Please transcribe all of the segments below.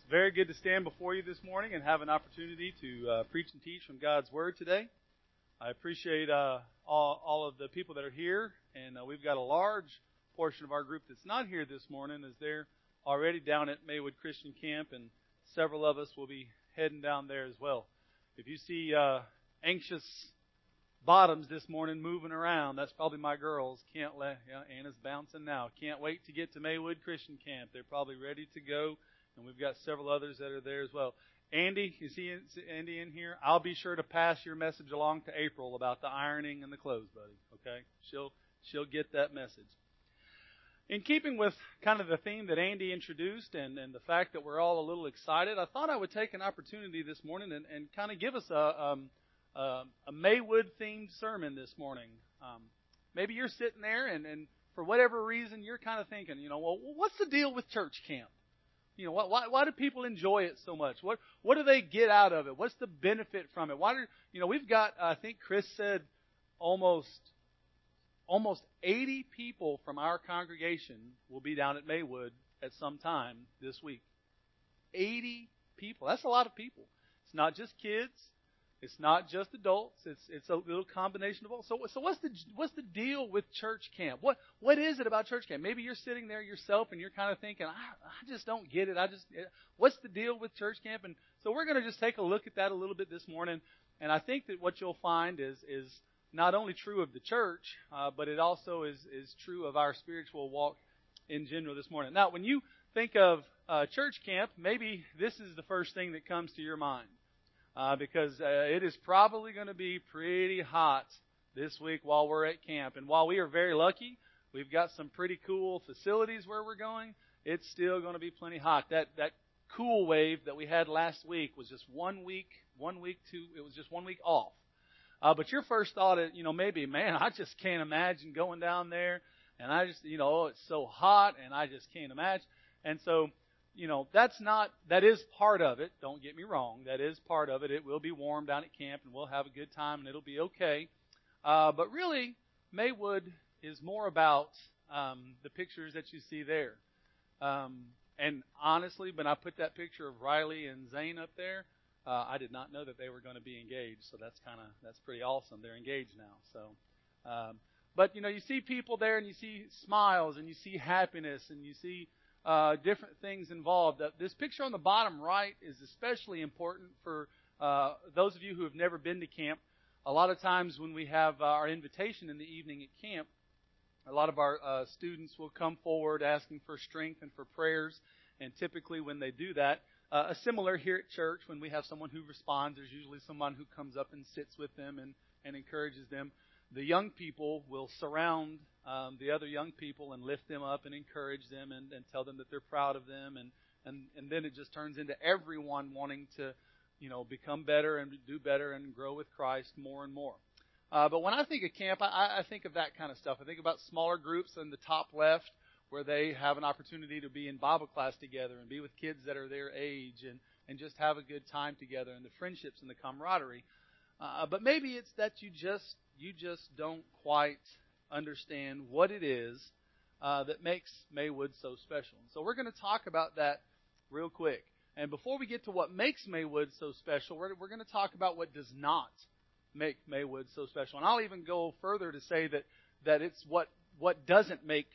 very good to stand before you this morning and have an opportunity to preach and teach from God's Word today. I appreciate all of the people that are here, and we've got a large portion of our group that's not here this morning as they're already down at Maywood Christian Camp, and several of us will be heading down there as well. If you see anxious bottoms this morning moving around, that's probably my girls. Anna's bouncing now. Can't wait to get to Maywood Christian Camp. They're probably ready to go. And we've got several others that are there as well. Andy, you see Andy in here? I'll be sure to pass your message along to April about the ironing and the clothes, buddy. Okay? She'll get that message. In keeping with kind of the theme that Andy introduced and the fact that we're all a little excited, I thought I would take an opportunity this morning and kind of give us a Maywood-themed sermon this morning. Maybe you're sitting there and for whatever reason you're kind of thinking, well, what's the deal with church camp? Why do people enjoy it so much? What do they get out of it? What's the benefit from it? We've got, I think Chris said, almost 80 people from our congregation will be down at Maywood at some time this week. 80 people. That's a lot of people. It's not just kids. It's not just adults. It's a little combination of all. So what's the deal with church camp? What is it about church camp? Maybe you're sitting there yourself and you're kind of thinking, I just don't get it. What's the deal with church camp? And so we're going to just take a look at that a little bit this morning. And I think that what you'll find is not only true of the church, but it also is true of our spiritual walk in general this morning. Now, when you think of church camp, maybe this is the first thing that comes to your mind. Because it is probably going to be pretty hot this week while we're at camp. And while we are very lucky, we've got some pretty cool facilities where we're going, it's still going to be plenty hot. That cool wave that we had last week was just 1 week, it was just 1 week off. But your first thought is, maybe, man, I just can't imagine going down there. And I just, it's so hot and I just can't imagine. And so, that is part of it. Don't get me wrong. That is part of it. It will be warm down at camp and we'll have a good time and it'll be okay. But really, Maywood is more about the pictures that you see there. And honestly, when I put that picture of Riley and Zane up there, I did not know that they were going to be engaged. So that's pretty awesome. They're engaged now. So, but you see people there and you see smiles and you see happiness and you see different things involved. This picture on the bottom right is especially important for those of you who have never been to camp. A lot of times when we have our invitation in the evening at camp, a lot of our students will come forward asking for strength and for prayers. And typically when they do that, similar here at church, when we have someone who responds, there's usually someone who comes up and sits with them and encourages them. The young people will surround the other young people and lift them up and encourage them and tell them that they're proud of them. And then it just turns into everyone wanting to, become better and do better and grow with Christ more and more. But when I think of camp, I think of that kind of stuff. I think about smaller groups in the top left where they have an opportunity to be in Bible class together and be with kids that are their age and just have a good time together and the friendships and the camaraderie. But maybe it's that you just don't quite understand what it is that makes Maywood so special. So we're going to talk about that real quick. And before we get to what makes Maywood so special, we're going to talk about what does not make Maywood so special. And I'll even go further to say that it's what doesn't make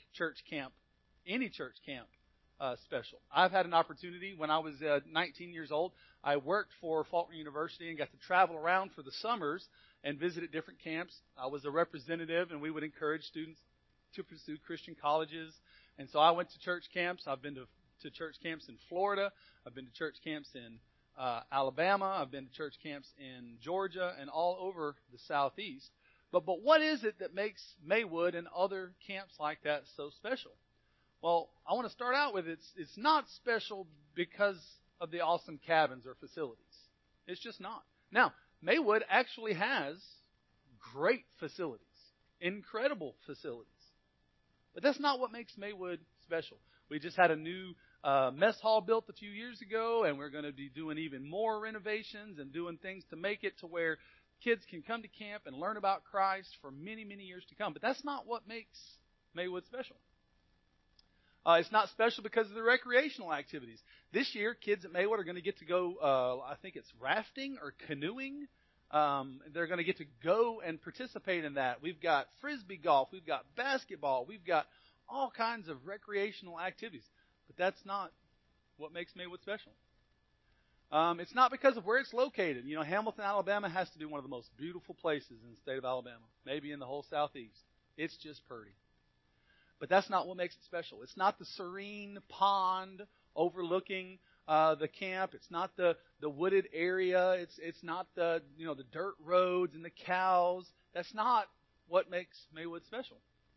any church camp special. I've had an opportunity when I was 19 years old. I worked for Faulkner University and got to travel around for the summers and visit at different camps. I was a representative, and we would encourage students to pursue Christian colleges. And so I went to church camps. I've been to church camps in Florida. I've been to church camps in Alabama. I've been to church camps in Georgia and all over the Southeast. But what is it that makes Maywood and other camps like that so special? Well, I want to start out with it's not special because of the awesome cabins or facilities. It's just not. Now, Maywood actually has great facilities, incredible facilities. But that's not what makes Maywood special. We just had a new mess hall built a few years ago, and we're going to be doing even more renovations and doing things to make it to where kids can come to camp and learn about Christ for many, many years to come. But that's not what makes Maywood special. It's not special because of the recreational activities. This year, kids at Maywood are going to get to go, I think it's rafting or canoeing. They're going to get to go and participate in that. We've got frisbee golf. We've got basketball. We've got all kinds of recreational activities. But that's not what makes Maywood special. It's not because of where it's located. You know, Hamilton, Alabama has to be one of the most beautiful places in the state of Alabama, maybe in the whole Southeast. It's just pretty. But that's not what makes it special. It's not the serene pond overlooking the camp. It's not the wooded area. It's not the dirt roads and the cows. That's not what makes Maywood special.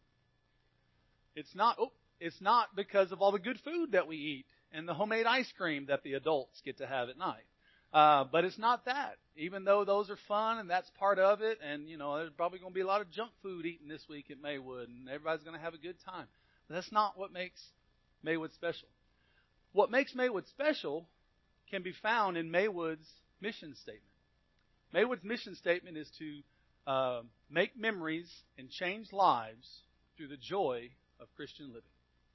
It's not because of all the good food that we eat and the homemade ice cream that the adults get to have at night. But it's not that. Even though those are fun and that's part of it, and there's probably going to be a lot of junk food eaten this week at Maywood, and everybody's going to have a good time. But that's not what makes Maywood special. What makes Maywood special can be found in Maywood's mission statement. Maywood's mission statement is to make memories and change lives through the joy of Christian living.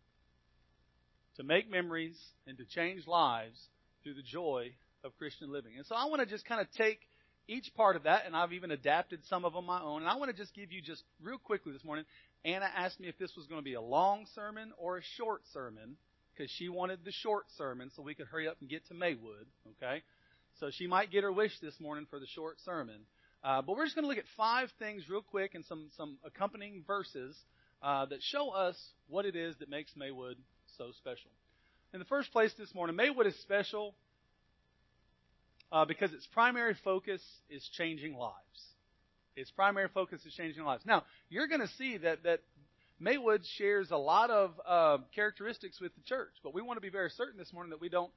To make memories and to change lives through the joy of Christian living. And so I want to just kind of take each part of that, and I've even adapted some of them my own. And I want to just give you just real quickly this morning. Anna asked me if this was going to be a long sermon or a short sermon, because she wanted the short sermon so we could hurry up and get to Maywood. Okay, so she might get her wish this morning for the short sermon. But we're just going to look at 5 things real quick and some accompanying verses that show us what it is that makes Maywood so special. In the first place this morning, Maywood is special because its primary focus is changing lives. Its primary focus is changing lives. Now, you're going to see that Maywood shares a lot of characteristics with the church, but we want to be very certain this morning that we don't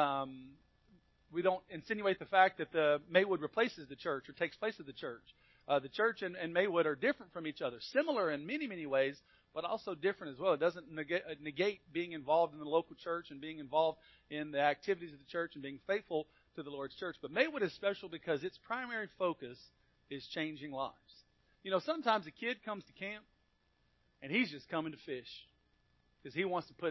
insinuate the fact that the Maywood replaces the church or takes place of the church. The church and Maywood are different from each other, similar in many, many ways, but also different as well. It doesn't negate being involved in the local church and being involved in the activities of the church and being faithful to the Lord's church. But Maywood is special because its primary focus is changing lives. Sometimes a kid comes to camp and he's just coming to fish because he wants to put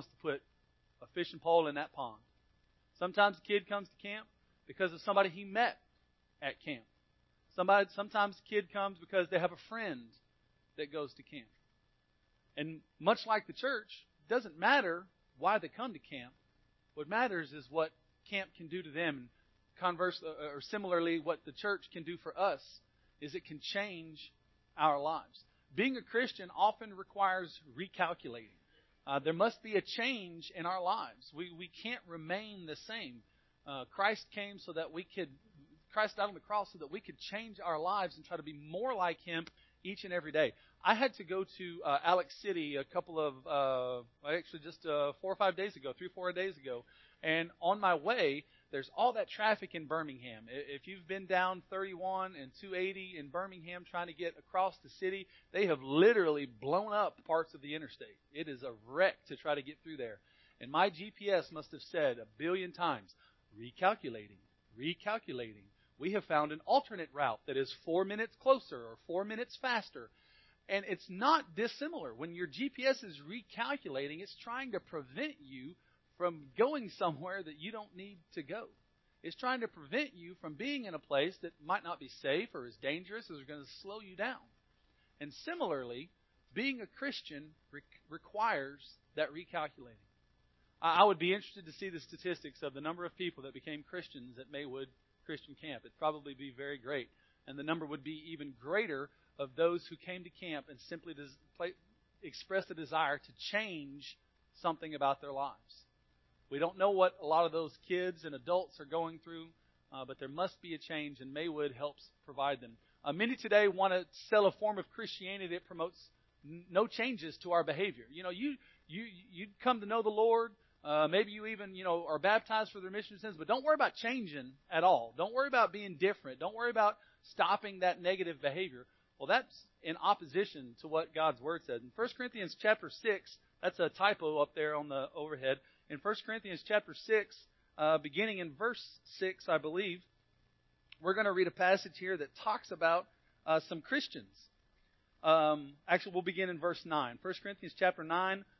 a fishing pole in that pond. Sometimes a kid comes to camp because of somebody he met at camp. Sometimes a kid comes because they have a friend that goes to camp. And much like the church, it doesn't matter why they come to camp. What matters is what camp can do to them. Or similarly, what the church can do for us is it can change our lives. Being a Christian often requires recalculating. There must be a change in our lives. We can't remain the same. Christ came so that Christ died on the cross so that we could change our lives and try to be more like Him each and every day. I had to go to Alex City a couple of, just 4 or 5 days ago, 3 or 4 days ago. And on my way, there's all that traffic in Birmingham. If you've been down 31 and 280 in Birmingham trying to get across the city, they have literally blown up parts of the interstate. It is a wreck to try to get through there. And my GPS must have said 1 billion times, recalculating. We have found an alternate route that is 4 minutes closer or 4 minutes faster. And it's not dissimilar. When your GPS is recalculating, it's trying to prevent you from going somewhere that you don't need to go. It's trying to prevent you from being in a place that might not be safe or is dangerous or is going to slow you down. And similarly, being a Christian requires that recalculating. I would be interested to see the statistics of the number of people that became Christians at Maywood Christian Camp. It'd probably be very great. And the number would be even greater of those who came to camp and simply expressed a desire to change something about their lives. We don't know what a lot of those kids and adults are going through, but there must be a change, and Maywood helps provide them. Many today want to sell a form of Christianity that promotes no changes to our behavior. You come to know the Lord. Maybe you even, are baptized for the remission of sins, but don't worry about changing at all. Don't worry about being different. Don't worry about stopping that negative behavior. Well, that's in opposition to what God's Word said. In 1 Corinthians chapter 6, that's a typo up there on the overhead. In 1 Corinthians chapter 6, beginning in verse 6, I believe, we're going to read a passage here that talks about some Christians. Actually, we'll begin in verse 9. 1 Corinthians chapter 9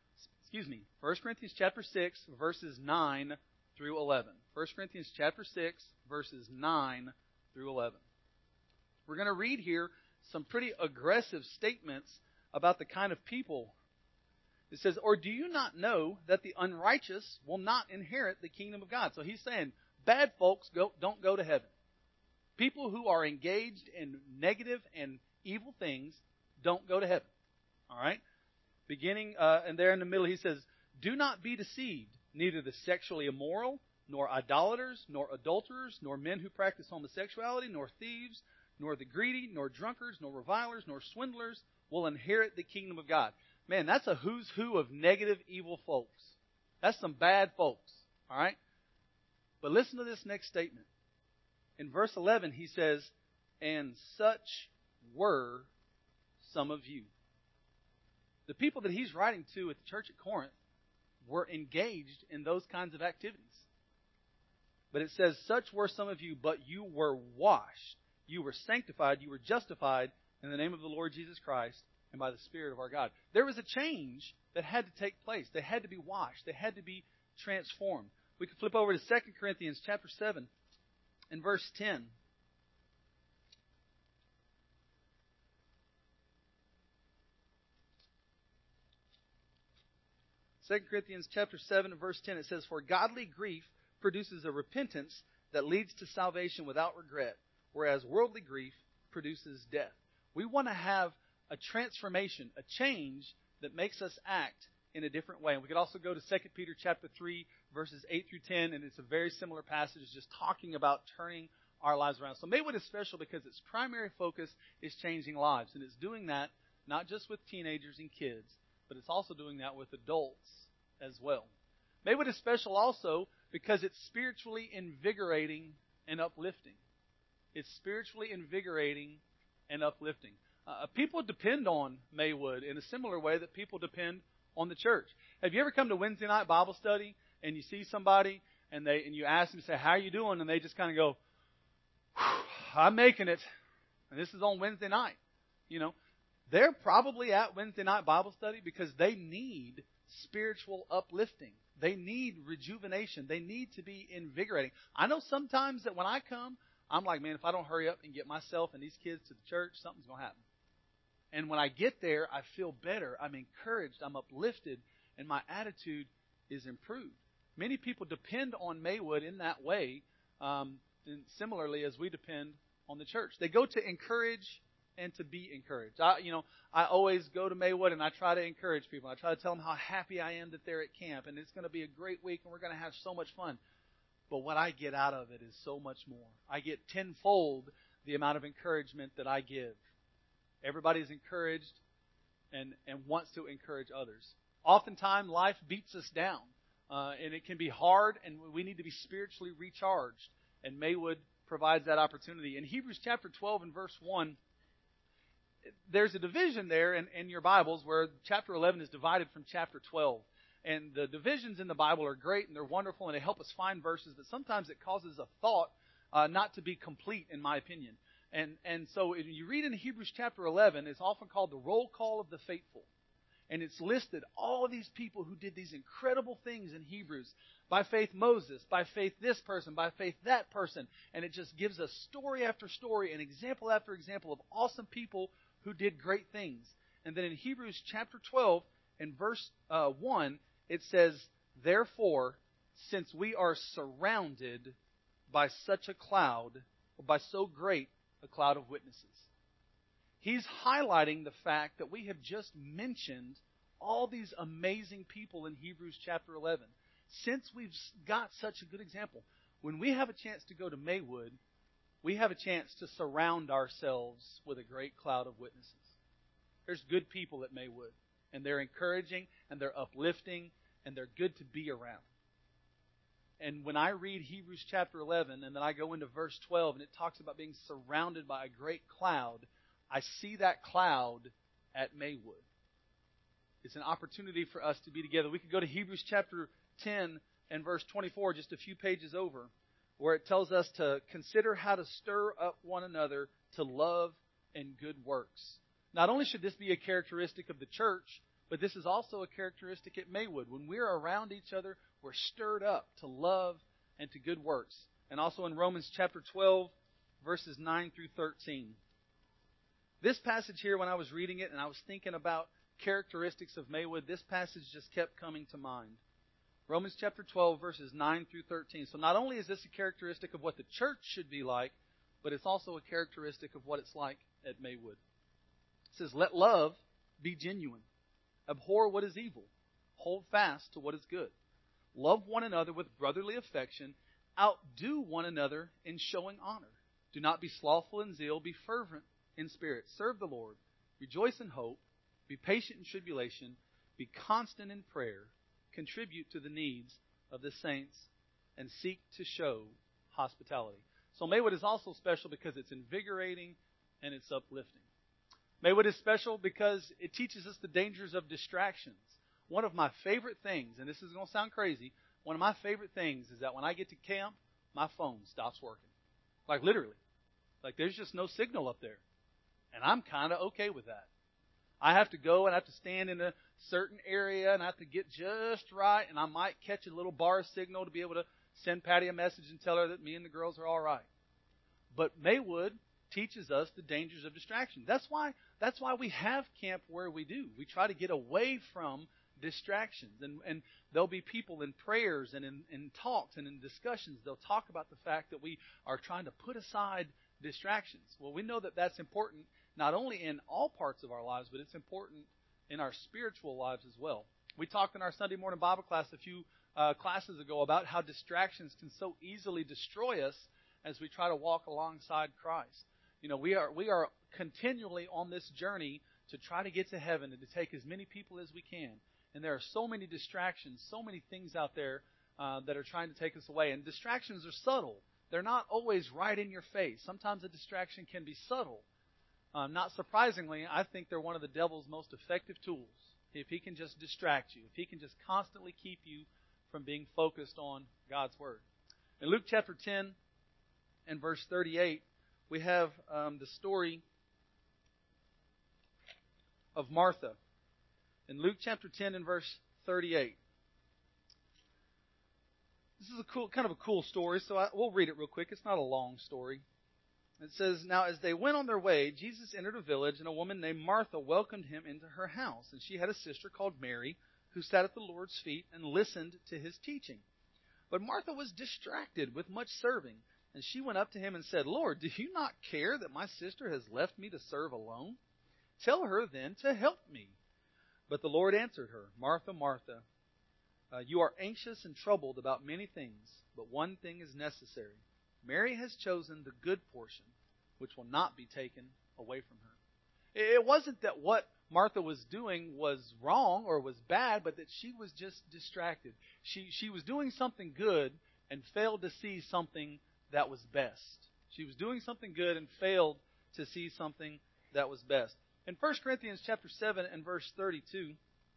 1 Corinthians chapter 6, verses 9 through 11. 1 Corinthians chapter 6, verses 9 through 11. We're going to read here some pretty aggressive statements about the kind of people. It says, or do you not know that the unrighteous will not inherit the kingdom of God? So he's saying bad folks don't go to heaven. People who are engaged in negative and evil things don't go to heaven. All right? Beginning, and there in the middle he says, do not be deceived, neither the sexually immoral, nor idolaters, nor adulterers, nor men who practice homosexuality, nor thieves, nor the greedy, nor drunkards, nor revilers, nor swindlers will inherit the kingdom of God. Man, that's a who's who of negative, evil folks. That's some bad folks. All right? But listen to this next statement. In verse 11, he says, and such were some of you. The people that he's writing to at the church at Corinth were engaged in those kinds of activities. But it says, such were some of you, but you were washed, you were sanctified, you were justified in the name of the Lord Jesus Christ and by the Spirit of our God. There was a change that had to take place. They had to be washed. They had to be transformed. We can flip over to 2 Corinthians chapter 7 and verse 10. 2 Corinthians chapter 7 and verse 10, it says, for godly grief produces a repentance that leads to salvation without regret, whereas worldly grief produces death. We want to have a transformation, a change that makes us act in a different way. And we could also go to 2 Peter chapter 3, verses 8 through 10, and it's a very similar passage just talking about turning our lives around. So Maywood is special because its primary focus is changing lives. And it's doing that not just with teenagers and kids, but it's also doing that with adults as well. Maywood is special also because it's spiritually invigorating and uplifting. It's spiritually invigorating and uplifting. People depend on Maywood in a similar way that people depend on the church. Have you ever come to Wednesday night Bible study and you see somebody and you ask them, say, how are you doing? And they just kind of go, I'm making it. And this is on Wednesday night. You know, they're probably at Wednesday night Bible study because they need spiritual uplifting. They need rejuvenation. They need to be invigorating. I know sometimes that when I come, I'm like, man, if I don't hurry up and get myself and these kids to the church, something's going to happen. And when I get there, I feel better. I'm encouraged. I'm uplifted. And my attitude is improved. Many people depend on Maywood in that way, and similarly as we depend on the church. They go to encourage and to be encouraged. I always go to Maywood and I try to encourage people. I try to tell them how happy I am that they're at camp and it's going to be a great week and we're going to have so much fun. But what I get out of it is so much more. I get tenfold the amount of encouragement that I give. Everybody's encouraged and wants to encourage others. Oftentimes, life beats us down, and it can be hard, and we need to be spiritually recharged. And Maywood provides that opportunity. In Hebrews chapter 12 and verse 1, there's a division there in your Bibles where chapter 11 is divided from chapter 12. And the divisions in the Bible are great and they're wonderful and they help us find verses, but sometimes it causes a thought not to be complete, in my opinion. And so if you read in Hebrews chapter 11, it's often called the roll call of the faithful. And it's listed all of these people who did these incredible things in Hebrews. By faith Moses, by faith this person, by faith that person. And it just gives us story after story and example after example of awesome people who did great things. And then in Hebrews chapter 12 and verse 1, it says, therefore, since we are surrounded by such a cloud, or by so great a cloud of witnesses. He's highlighting the fact that we have just mentioned all these amazing people in Hebrews chapter 11. Since we've got such a good example, when we have a chance to go to Maywood, we have a chance to surround ourselves with a great cloud of witnesses. There's good people at Maywood, and they're encouraging, and they're uplifting, and they're good to be around. And when I read Hebrews chapter 11, and then I go into verse 12, and it talks about being surrounded by a great cloud, I see that cloud at Maywood. It's an opportunity for us to be together. We could go to Hebrews chapter 10 and verse 24, just a few pages over, where it tells us to consider how to stir up one another to love and good works. Not only should this be a characteristic of the church, But this is also a characteristic at Maywood. When we're around each other, we're stirred up to love and to good works. And also in Romans chapter 12, verses 9 through 13. This passage here, when I was reading it and I was thinking about characteristics of Maywood, this passage just kept coming to mind. Romans chapter 12, verses 9 through 13. So not only is this a characteristic of what the church should be like, but it's also a characteristic of what it's like at Maywood. It says, let love be genuine. Abhor what is evil. Hold fast to what is good. Love one another with brotherly affection. Outdo one another in showing honor. Do not be slothful in zeal. Be fervent in spirit. Serve the Lord. Rejoice in hope. Be patient in tribulation. Be constant in prayer. Contribute to the needs of the saints. And seek to show hospitality. So Maywood is also special because it's invigorating and it's uplifting. Maywood is special because it teaches us the dangers of distractions. One of my favorite things, and this is going to sound crazy, one of my favorite things is that when I get to camp, my phone stops working. Like literally. Like there's just no signal up there. And I'm kind of okay with that. I have to go and I have to stand in a certain area and I have to get just right, and I might catch a little bar signal to be able to send Patty a message and tell her that me and the girls are all right. But Maywood teaches us the dangers of distraction. That's why we have camp where we do. We try to get away from distractions. And there'll be people in prayers and in talks and in discussions. They'll talk about the fact that we are trying to put aside distractions. Well, we know that that's important not only in all parts of our lives, but it's important in our spiritual lives as well. We talked in our Sunday morning Bible class a few classes ago about how distractions can so easily destroy us as we try to walk alongside Christ. You know, we are continually on this journey to try to get to heaven and to take as many people as we can. And there are so many distractions, so many things out there that are trying to take us away. And distractions are subtle. They're not always right in your face. Sometimes a distraction can be subtle. Not surprisingly, I think they're one of the devil's most effective tools. If he can just distract you, if he can just constantly keep you from being focused on God's Word. In Luke chapter 10 and verse 38, we have the story of Martha. In Luke chapter 10 and verse 38. This is kind of a cool story, so we'll read it real quick. It's not a long story. It says, now as they went on their way, Jesus entered a village, and a woman named Martha welcomed him into her house. And she had a sister called Mary, who sat at the Lord's feet and listened to his teaching. But Martha was distracted with much serving. And she went up to him and said, Lord, do you not care that my sister has left me to serve alone? Tell her then to help me. But the Lord answered her, Martha, Martha, you are anxious and troubled about many things, but one thing is necessary. Mary has chosen the good portion, which will not be taken away from her. It wasn't that what Martha was doing was wrong or was bad, but that she was just distracted. She was doing something good and failed to see something that was best. She was doing something good and failed to see something that was best. In 1 Corinthians chapter 7 and verse 32,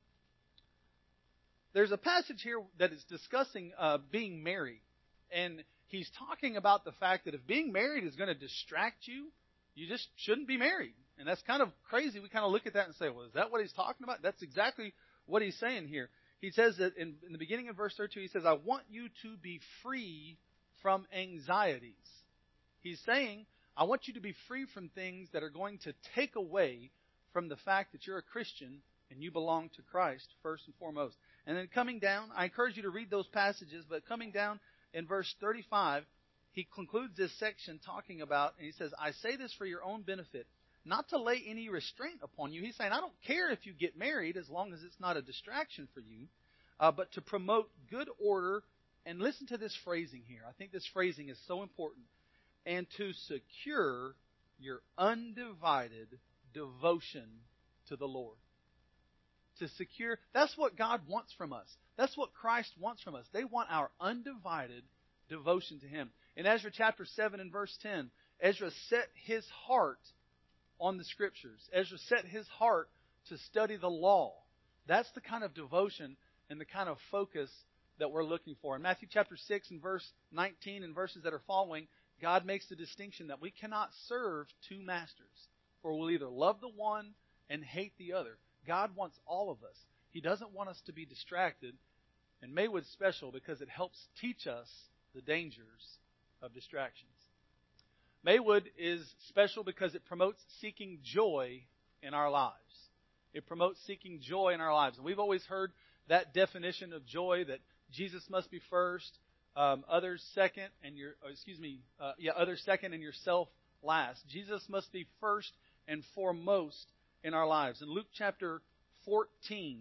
there's a passage here that is discussing being married. And he's talking about the fact that if being married is going to distract you, you just shouldn't be married. And that's kind of crazy. We kind of look at that and say, well, is that what he's talking about? That's exactly what he's saying here. He says that in the beginning of verse 32, he says, I want you to be free from anxieties. He's saying, I want you to be free from things that are going to take away from the fact that you're a Christian and you belong to Christ first and foremost. And then coming down, I encourage you to read those passages, but coming down in verse 35, he concludes this section talking about, and he says, I say this for your own benefit, not to lay any restraint upon you. He's saying, I don't care if you get married as long as it's not a distraction for you, but to promote good order. And listen to this phrasing here. I think this phrasing is so important. And to secure your undivided devotion to the Lord. To secure, that's what God wants from us. That's what Christ wants from us. They want our undivided devotion to Him. In Ezra chapter 7 and verse 10, Ezra set his heart on the Scriptures. Ezra set his heart to study the law. That's the kind of devotion and the kind of focus that we're looking for. In Matthew chapter 6 and verse 19 and verses that are following, God makes the distinction that we cannot serve two masters. For we'll either love the one and hate the other. God wants all of us. He doesn't want us to be distracted. And Maywood's special because it helps teach us the dangers of distractions. Maywood is special because it promotes seeking joy in our lives. It promotes seeking joy in our lives. And we've always heard that definition of joy, that Jesus must be first, others second, and others second and yourself last. Jesus must be first and foremost in our lives. In Luke chapter 14,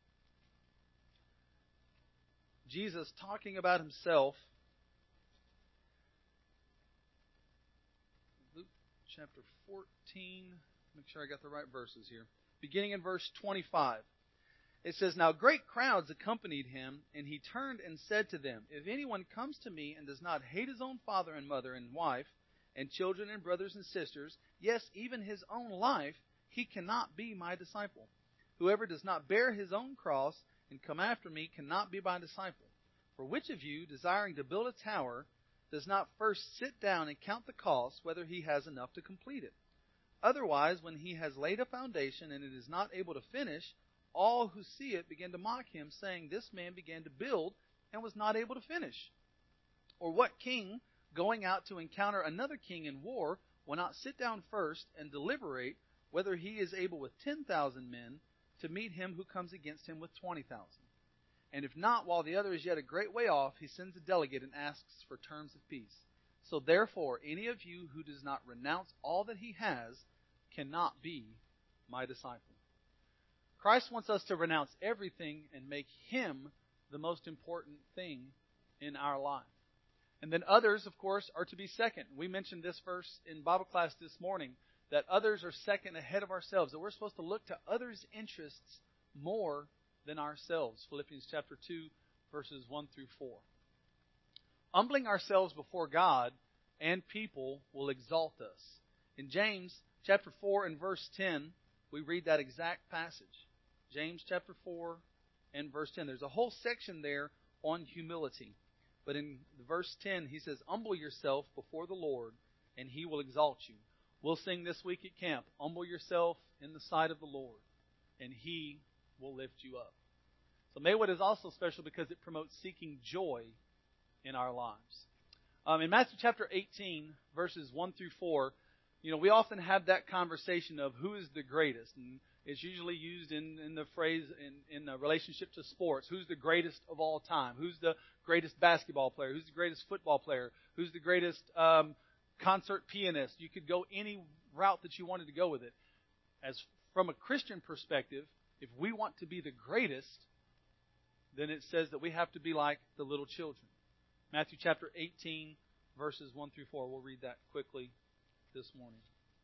Jesus talking about himself. Luke chapter 14. Make sure I got the right verses here. Beginning in verse 25. It says, "Now great crowds accompanied him, and he turned and said to them, 'If anyone comes to me and does not hate his own father and mother and wife and children and brothers and sisters, yes, even his own life, he cannot be my disciple. Whoever does not bear his own cross and come after me cannot be my disciple. For which of you, desiring to build a tower, does not first sit down and count the cost, whether he has enough to complete it? Otherwise, when he has laid a foundation and it is not able to finish, all who see it begin to mock him, saying, This man began to build and was not able to finish. Or what king, going out to encounter another king in war, will not sit down first and deliberate whether he is able with 10,000 men to meet him who comes against him with 20,000? And if not, while the other is yet a great way off, he sends a delegate and asks for terms of peace. So therefore, any of you who does not renounce all that he has cannot be my disciple.'" Christ wants us to renounce everything and make him the most important thing in our life. And then others, of course, are to be second. We mentioned this verse in Bible class this morning, that others are second ahead of ourselves, that we're supposed to look to others' interests more than ourselves. Philippians chapter 2, verses 1 through 4. Humbling ourselves before God and people will exalt us. In James chapter 4 and verse 10, we read that exact passage. James chapter 4 and verse 10. There's a whole section there on humility. But in verse 10, he says, "Humble yourself before the Lord, and he will exalt you." We'll sing this week at camp, "Humble yourself in the sight of the Lord, and he will lift you up." So Maywood is also special because it promotes seeking joy in our lives. In Matthew chapter 18, verses 1 through 4, we often have that conversation of who is the greatest. And it's usually used in the phrase in relationship to sports. Who's the greatest of all time? Who's the greatest basketball player? Who's the greatest football player? Who's the greatest concert pianist? You could go any route that you wanted to go with it. As from a Christian perspective, if we want to be the greatest, then it says that we have to be like the little children. Matthew chapter 18, verses 1 through 4. We'll read that quickly this morning.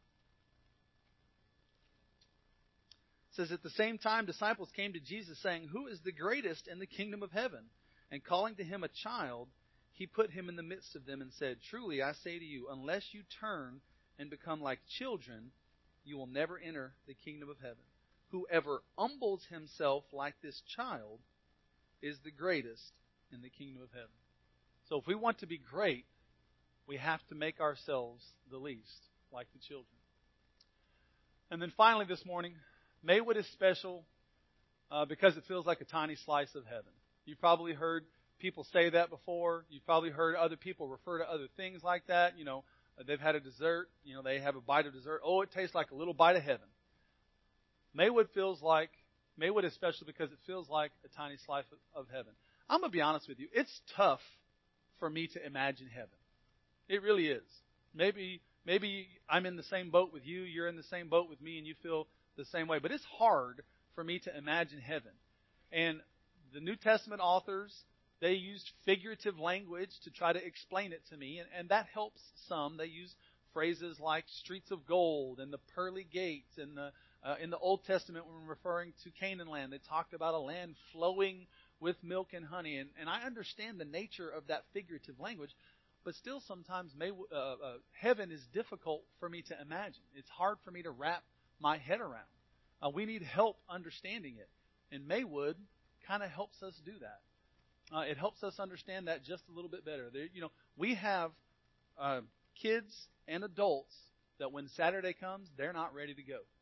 It says, "At the same time, disciples came to Jesus, saying, 'Who is the greatest in the kingdom of heaven?' And calling to him a child, he put him in the midst of them and said, 'Truly I say to you, unless you turn and become like children, you will never enter the kingdom of heaven. Whoever humbles himself like this child is the greatest in the kingdom of heaven.'" So if we want to be great, we have to make ourselves the least, like the children. And then finally this morning, Maywood is special because it feels like a tiny slice of heaven. You've probably heard people say that before. You've probably heard other people refer to other things like that. They've had a dessert. They have a bite of dessert. Oh, it tastes like a little bite of heaven. Maywood is special because it feels like a tiny slice of heaven. I'm going to be honest with you. It's tough for me to imagine heaven. It really is. Maybe I'm in the same boat with you. You're in the same boat with me, and you feel the same way. But it's hard for me to imagine heaven. And the New Testament authors, they used figurative language to try to explain it to me, and that helps some. They use phrases like streets of gold and the pearly gates. And in the Old Testament, when referring to Canaan land, they talked about a land flowing with milk and honey. And I understand the nature of that figurative language, but still sometimes heaven is difficult for me to imagine. It's hard for me to wrap my head around. We need help understanding it. And Maywood kind of helps us do that. It helps us understand that just a little bit better. We have kids and adults that when Saturday comes, they're not ready to go.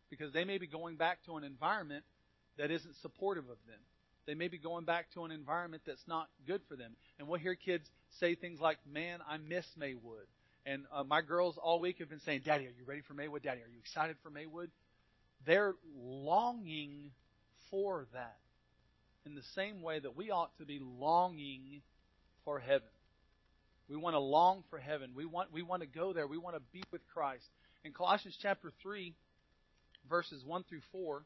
because they may be going back to an environment that isn't supportive of them. They may be going back to an environment that's not good for them. And we'll hear kids say things like, man, I miss Maywood. And my girls all week have been saying, Daddy, are you ready for Maywood? Daddy, are you excited for Maywood? They're longing for that in the same way that we ought to be longing for heaven. We want to long for heaven. We want to go there. We want to be with Christ. In Colossians chapter 3, verses 1 through 4,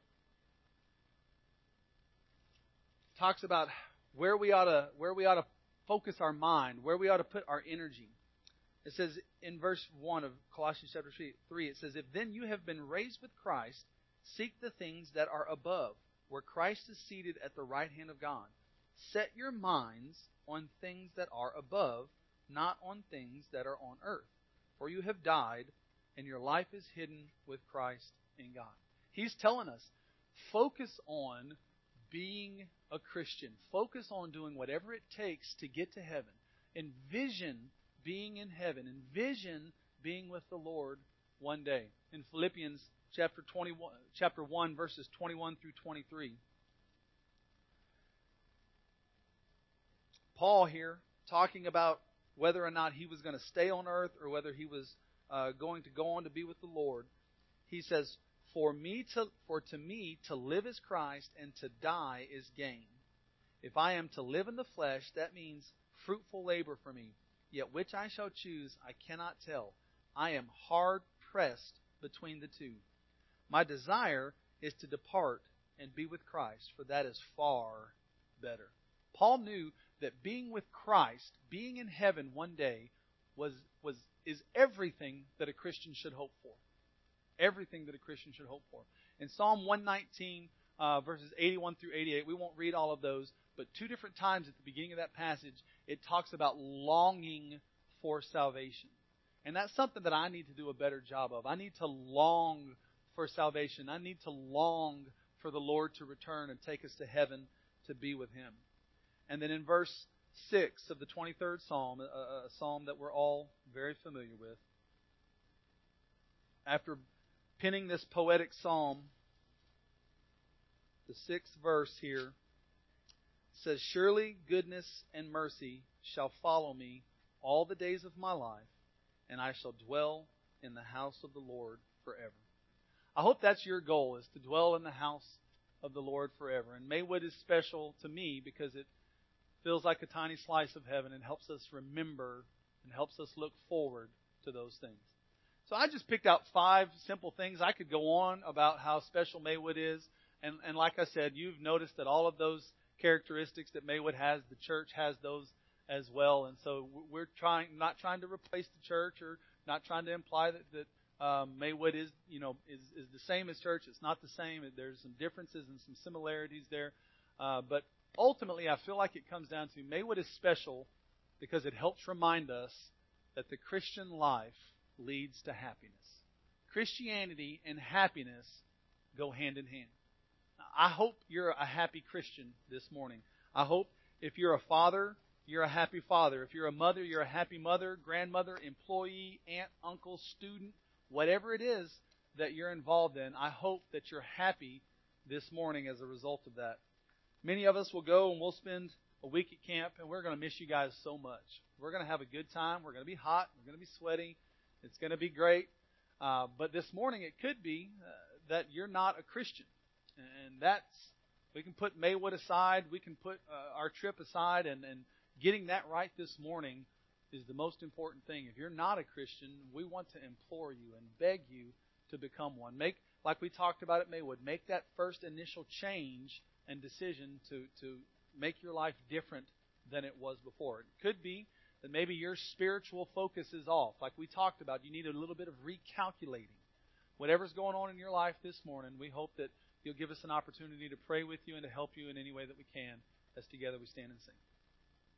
talks about where we ought to focus our mind, where we ought to put our energy. It says in verse 1 of Colossians chapter 3, it says, If then you have been raised with Christ, seek the things that are above, where Christ is seated at the right hand of God. Set your minds on things that are above, not on things that are on earth. For you have died, and your life is hidden with Christ in God. He's telling us, focus on being a Christian. Focus on doing whatever it takes to get to heaven. Envision being in heaven. Envision being with the Lord one day. In Philippians chapter 1, verses 21 through 23, Paul here talking about whether or not he was going to stay on earth or whether he was going to go on to be with the Lord. He says, For to me to live is Christ, and to die is gain. If I am to live in the flesh, that means fruitful labor for me. Yet which I shall choose, I cannot tell. I am hard pressed between the two. My desire is to depart and be with Christ, for that is far better. Paul knew that being with Christ, being in heaven one day, is everything that a Christian should hope for. Everything that a Christian should hope for. In Psalm 119, verses 81 through 88, we won't read all of those, but 2 different times at the beginning of that passage, it talks about longing for salvation. And that's something that I need to do a better job of. I need to long for salvation. I need to long for the Lord to return and take us to heaven to be with Him. And then in verse 6 of the 23rd Psalm, a psalm that we're all very familiar with, after penning this poetic psalm, the 6th verse here says, Surely goodness and mercy shall follow me all the days of my life, and I shall dwell in the house of the Lord forever. I hope that's your goal, is to dwell in the house of the Lord forever. And Maywood is special to me because it feels like a tiny slice of heaven and helps us remember and helps us look forward to those things. So I just picked out 5 simple things. I could go on about how special Maywood is. And like I said, you've noticed that all of those characteristics that Maywood has, the church has those as well. And so we're not trying to replace the church or not trying to imply that Maywood is the same as church. It's not the same. There's some differences and some similarities there. But ultimately, I feel like it comes down to Maywood is special because it helps remind us that the Christian life leads to happiness. Christianity and happiness go hand in hand. I hope you're a happy Christian this morning. I hope if you're a father, you're a happy father. If you're a mother, you're a happy mother, grandmother, employee, aunt, uncle, student, whatever it is that you're involved in. I hope that you're happy this morning as a result of that. Many of us will go and we'll spend a week at camp, and we're going to miss you guys so much. We're going to have a good time. We're going to be hot. We're going to be sweaty. It's going to be great. But this morning it could be that you're not a Christian. And we can put Maywood aside. We can put our trip aside. And getting that right this morning is the most important thing. If you're not a Christian, we want to implore you and beg you to become one. Like we talked about at Maywood, make that first initial change and decision to make your life different than it was before. It could be that maybe your spiritual focus is off. Like we talked about, you need a little bit of recalculating. Whatever's going on in your life this morning, we hope that you'll give us an opportunity to pray with you and to help you in any way that we can as together we stand and sing.